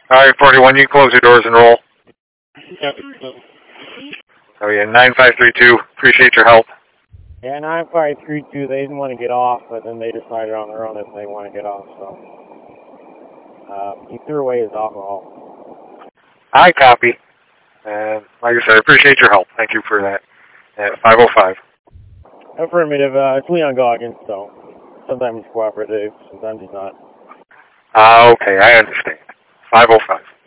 All right, 41, you close your doors and roll. Yep. Oh, yeah, 9532, appreciate your help. Yeah, 9532, they didn't want to get off, but then they decided on their own that they want to get off, so. He threw away his alcohol. I copy. And like I said, I appreciate your help. Thank you for that. At 505. Affirmative. It's Leon Goggins, so sometimes he's cooperative, sometimes he's not. Okay, I understand. 505.